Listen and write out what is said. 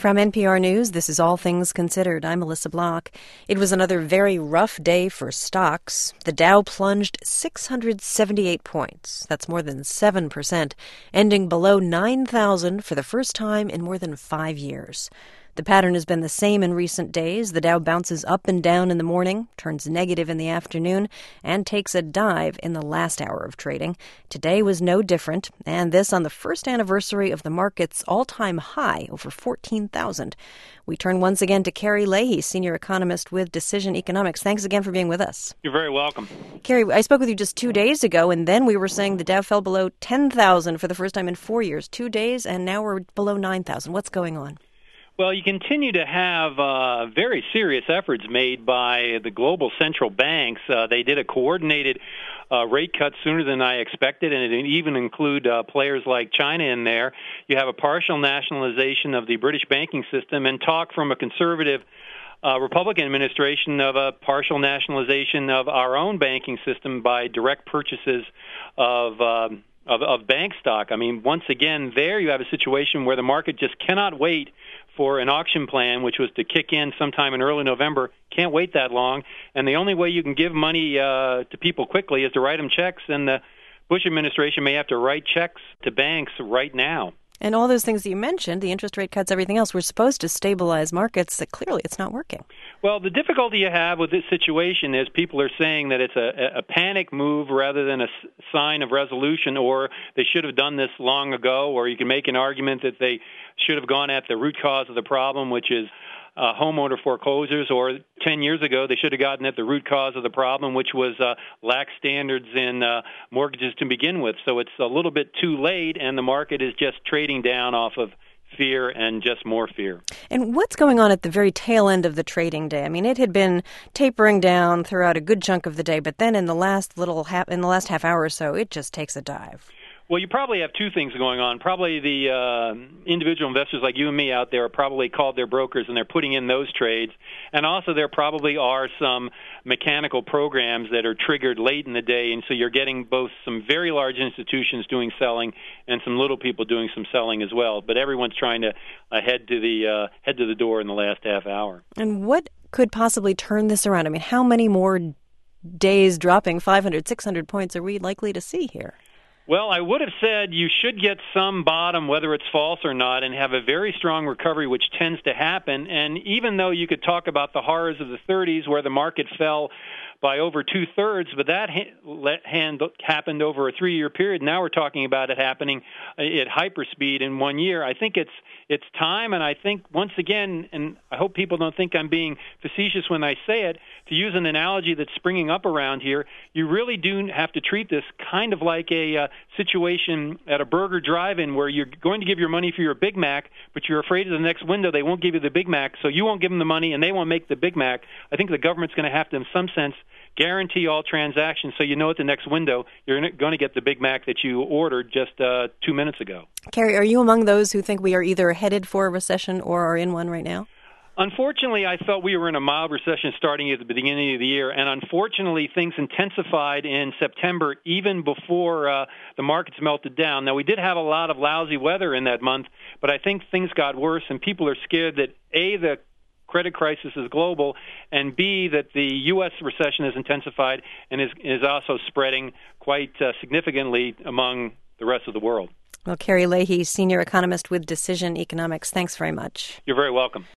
From NPR News, this is All Things Considered. I'm Melissa Block. It was another very rough day for stocks. The Dow plunged 678 points. That's more than 7%, ending below 9,000 for the first time in more than 5 years. The pattern has been the same in recent days. The Dow bounces up and down in the morning, turns negative in the afternoon, and takes a dive in the last hour of trading. Today was no different, and this on the first anniversary of the market's all-time high, over 14,000. We turn once again to Kerry Leahy, senior economist with Decision Economics. Thanks again for being with us. You're very welcome. Kerry, I spoke with you just 2 days ago, and then we were saying the Dow fell below 10,000 for the first time in 4 years. 2 days, and now we're below 9,000. What's going on? Well, you continue to have very serious efforts made by the global central banks. They did a coordinated rate cut sooner than I expected, and it even include players like China in there. You have a partial nationalization of the British banking system and talk from a conservative Republican administration of a partial nationalization of our own banking system by direct purchases of bank stock. I mean, once again, there you have a situation where the market just cannot wait for an auction plan, which was to kick in sometime in early November. Can't wait that long. And the only way you can give money to people quickly is to write them checks, and the Bush administration may have to write checks to banks right now. And all those things that you mentioned, the interest rate cuts, everything else, we're supposed to stabilize markets. That clearly it's not working. Well, the difficulty you have with this situation is people are saying that it's a panic move rather than a sign of resolution, or they should have done this long ago, or you can make an argument that they should have gone at the root cause of the problem, which is homeowner foreclosures, or 10 years ago they should have gotten at the root cause of the problem, which was lax standards in mortgages to begin with. So it's a little bit too late, and the market is just trading down off of fear and just more fear. And what's going on at the very tail end of the trading day? I mean, it had been tapering down throughout a good chunk of the day, but then in the last half hour or so, it just takes a dive. Well, you probably have two things going on. Probably the individual investors like you and me out there are probably called their brokers, and they're putting in those trades. And also there probably are some mechanical programs that are triggered late in the day, and so you're getting both some very large institutions doing selling and some little people doing some selling as well. But everyone's trying to head to the door in the last half hour. And what could possibly turn this around? I mean, how many more days dropping 500, 600 points are we likely to see here? Well, I would have said you should get some bottom, whether it's false or not, and have a very strong recovery, which tends to happen. And even though you could talk about the horrors of the 30s where the market fell by over 2/3, but that happened over a 3-year period. Now we're talking about it happening at hyperspeed in 1 year. I think it's time, and I think once again, and I hope people don't think I'm being facetious when I say it, to use an analogy that's springing up around here, you really do have to treat this kind of like a situation at a burger drive-in where you're going to give your money for your Big Mac, but you're afraid of the next window they won't give you the Big Mac, so you won't give them the money and they won't make the Big Mac. I think the government's going to have to, in some sense, guarantee all transactions so you know at the next window you're going to get the Big Mac that you ordered just 2 minutes ago. Kerry, are you among those who think we are either headed for a recession or are in one right now? Unfortunately, I felt we were in a mild recession starting at the beginning of the year, and unfortunately, things intensified in September even before the markets melted down. Now, we did have a lot of lousy weather in that month, but I think things got worse, and people are scared that, A, the credit crisis is global, and B, that the U.S. recession has intensified and is also spreading quite significantly among the rest of the world. Well, Kerry Leahy, senior economist with Decision Economics, thanks very much. You're very welcome.